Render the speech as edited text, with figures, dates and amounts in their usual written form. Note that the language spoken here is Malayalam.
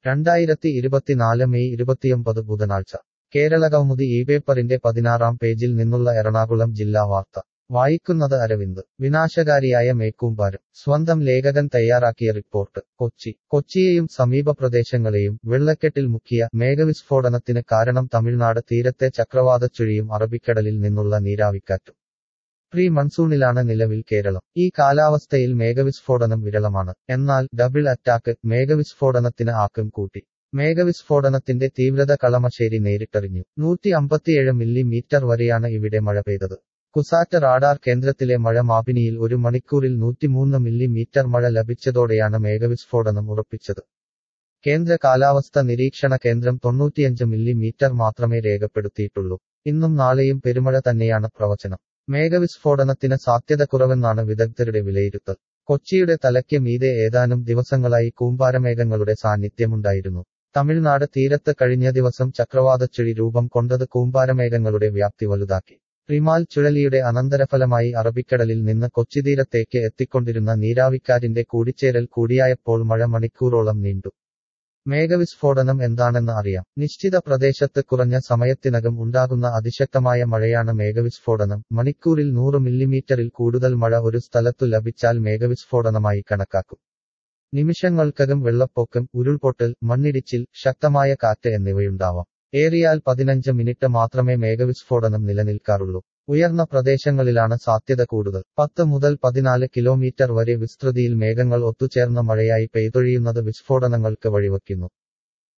2024 മെയ് 29 ബുധനാഴ്ച കേരളകൗമുദി ഈ പേപ്പറിന്റെ 16-ാം പേജിൽ നിന്നുള്ള എറണാകുളം ജില്ലാ വാർത്ത വായിക്കുന്നത് അരവിന്ദ്. വിനാശകാരിയായ മേക്കൂമ്പാരം. സ്വന്തം ലേഖകൻ തയ്യാറാക്കിയ റിപ്പോർട്ട്. കൊച്ചിയെയും സമീപ പ്രദേശങ്ങളെയും വെള്ളക്കെട്ടിൽ മുക്കിയ മേഘവിസ്ഫോടനത്തിന് കാരണം തമിഴ്നാട് തീരത്തെ ചക്രവാതച്ചുഴിയും അറബിക്കടലിൽ നിന്നുള്ള നീരാവിക്കാറ്റും. പ്രീ മൺസൂണിലാണ് നിലവിൽ കേരളം. ഈ കാലാവസ്ഥയിൽ മേഘവിസ്ഫോടനം വിരളമാണ്. എന്നാൽ ഡബിൾ അറ്റാക്ക് മേഘവിസ്ഫോടനത്തിന് ആക്കം കൂട്ടി. മേഘവിസ്ഫോടനത്തിന്റെ തീവ്രത കളമശ്ശേരി നേരിട്ടറിഞ്ഞു. 157 മില്ലിമീറ്റർ വരെയാണ് ഇവിടെ മഴ പെയ്തത്. കുസാറ്റ് റാഡാർ കേന്ദ്രത്തിലെ മഴ മാപിനിയിൽ 1 മണിക്കൂറിൽ 103 മില്ലിമീറ്റർ മഴ ലഭിച്ചതോടെയാണ് മേഘവിസ്ഫോടനം ഉറപ്പിച്ചത്. കേന്ദ്ര കാലാവസ്ഥ നിരീക്ഷണ കേന്ദ്രം 95 മില്ലിമീറ്റർ മാത്രമേ രേഖപ്പെടുത്തിയിട്ടുള്ളൂ. ഇന്നും നാളെയും പെരുമഴ തന്നെയാണ് പ്രവചനം. മേഘവിസ്ഫോടനത്തിന് സാധ്യത കുറവെന്നാണ് വിദഗ്ധരുടെ വിലയിരുത്തൽ. കൊച്ചിയുടെ തലയ്ക്ക് മീതെ ഏതാനും ദിവസങ്ങളായി കൂമ്പാരമേഘങ്ങളുടെ സാന്നിധ്യമുണ്ടായിരുന്നു. തമിഴ്നാട് തീരത്ത് കഴിഞ്ഞ ദിവസം ചക്രവാതച്ചുഴി രൂപം കൊണ്ടത് കൂമ്പാരമേഘങ്ങളുടെ വ്യാപ്തി വലുതാക്കി. റിമാൽ ചുഴലിയുടെ അനന്തരഫലമായി അറബിക്കടലിൽ നിന്ന് കൊച്ചിതീരത്തേക്ക് എത്തിക്കൊണ്ടിരുന്ന നീരാവിക്കാറ്റിന്റെ കൂടിച്ചേരൽ കൂടിയായപ്പോൾ മഴ മണിക്കൂറോളം നീണ്ടു. മേഘവിസ്ഫോടനം എന്താണെന്ന് അറിയാം. നിശ്ചിത പ്രദേശത്ത് കുറഞ്ഞ സമയത്തിനകം ഉണ്ടാകുന്ന അതിശക്തമായ മഴയാണ് മേഘവിസ്ഫോടനം. മണിക്കൂറിൽ 100 മില്ലിമീറ്ററിൽ കൂടുതൽ മഴ ഒരു സ്ഥലത്തു ലഭിച്ചാൽ മേഘവിസ്ഫോടനമായി കണക്കാക്കും. നിമിഷങ്ങൾക്കകം വെള്ളപ്പൊക്കം, ഉരുൾപൊട്ടൽ, മണ്ണിടിച്ചിൽ, ശക്തമായ കാറ്റ് എന്നിവയുണ്ടാവാം. ഏറിയാൽ 15 മിനിറ്റ് മാത്രമേ മേഘവിസ്ഫോടനം നിലനിൽക്കാറുള്ളൂ. ഉയർന്ന പ്രദേശങ്ങളിലാണ് സാധ്യത കൂടുതൽ. 10 മുതൽ 14 കിലോമീറ്റർ വരെ വിസ്തൃതിയിൽ മേഘങ്ങൾ ഒത്തുചേർന്ന മഴയായി പെയ്തൊഴിയുന്നത് വിസ്ഫോടനങ്ങൾക്ക് വഴിവെക്കുന്നു.